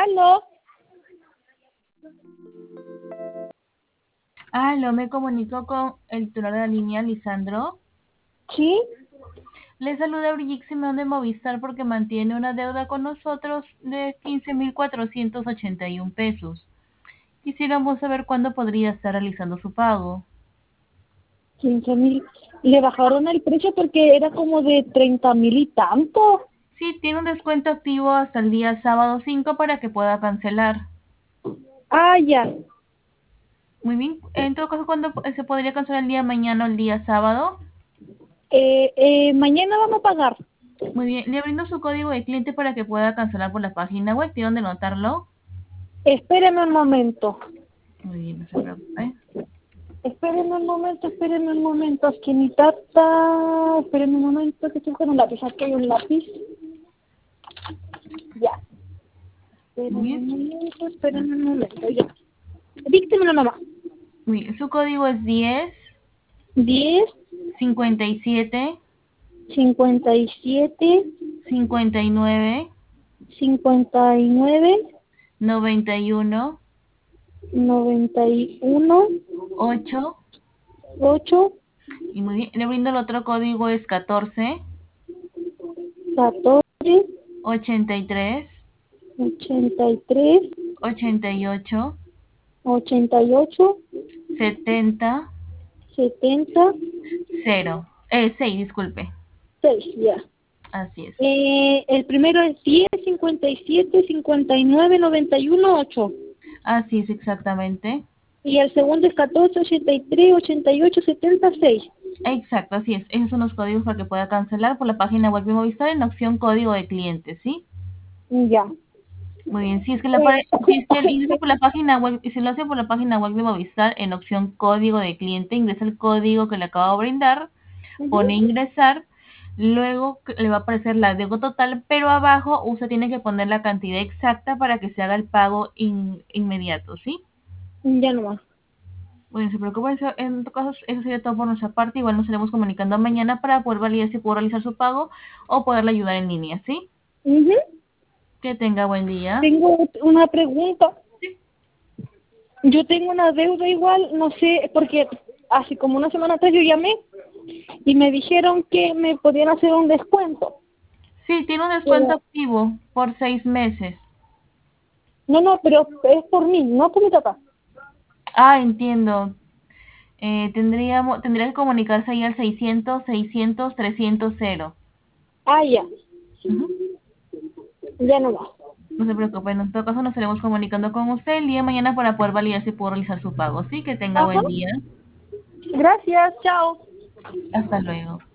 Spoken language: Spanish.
Aló, Aló, me comunico con el titular de la línea, Lisandro. sí, Le saluda Brigitte Simeón de Movistar porque mantiene una deuda con nosotros de 15.481 pesos. Quisiéramos saber cuándo podría estar realizando su pago. 15.000. Le bajaron el precio porque era como de 30.000 y tanto. Sí, tiene un descuento activo hasta el día sábado 5 para que pueda cancelar. Ah, ya. Muy bien. En todo caso, ¿cuándo se podría cancelar el día de mañana o el día sábado? Mañana vamos a pagar. Muy bien. Le brindo su código de cliente para que pueda cancelar por la página web. ¿Tiene dónde anotarlo? Espéreme un momento. Muy bien, no se preocupe. Espéreme un momento. Aquí mi tata. Espéreme un momento que estoy con un lápiz. Aquí hay un lápiz. Ya. Muy bien. Espéreme un momento. Ya. Díctemelo nomás. Muy bien. Su código es 10, 57 57, 59 59, 91 91, 8. 8, Y muy bien, le brindo el otro código es 14 14, 83 83, 88 88, 70 70, 0. 6, disculpe. 6, ya. Así es. El primero es 10, 57, 59, 91, 8. Así es exactamente. Y el segundo es 14, 83, 88, 76. Exacto, así es. Esos son los códigos para que pueda cancelar por la página web de Movistar en la opción código de cliente, ¿sí? Ya. Muy bien, si es que él ingresa Eh, por la página web, y si lo hace por la página web de Movistar en opción código de cliente, ingresa el código que le acabo de brindar, Ujú. pone ingresar, luego le va a aparecer la deuda total, pero abajo usted tiene que poner la cantidad exacta para que se haga el pago inmediato, ¿sí? Ya nomás. Bueno, se preocupe, en todo caso, eso sería todo por nuestra parte, igual nos estaremos comunicando mañana para poder validar si puedo realizar su pago o poderle ayudar en línea, ¿sí? Ujú. Que tenga buen día. Tengo una pregunta. Yo tengo una deuda igual, no sé, porque hace como una semana atrás yo llamé y me dijeron que me podían hacer un descuento. Sí, tiene un descuento Pero, activo por 6 meses. no, pero es por mí, no por mi papá. Ah, entiendo. Tendría que comunicarse ahí al 600 Ah, ya, Ujú. ya no más. No se preocupe, en todo caso nos estaremos comunicando con usted el día de mañana para poder validar si puedo realizar su pago. Sí, que tenga Ajá, buen día. gracias, chao. Hasta luego.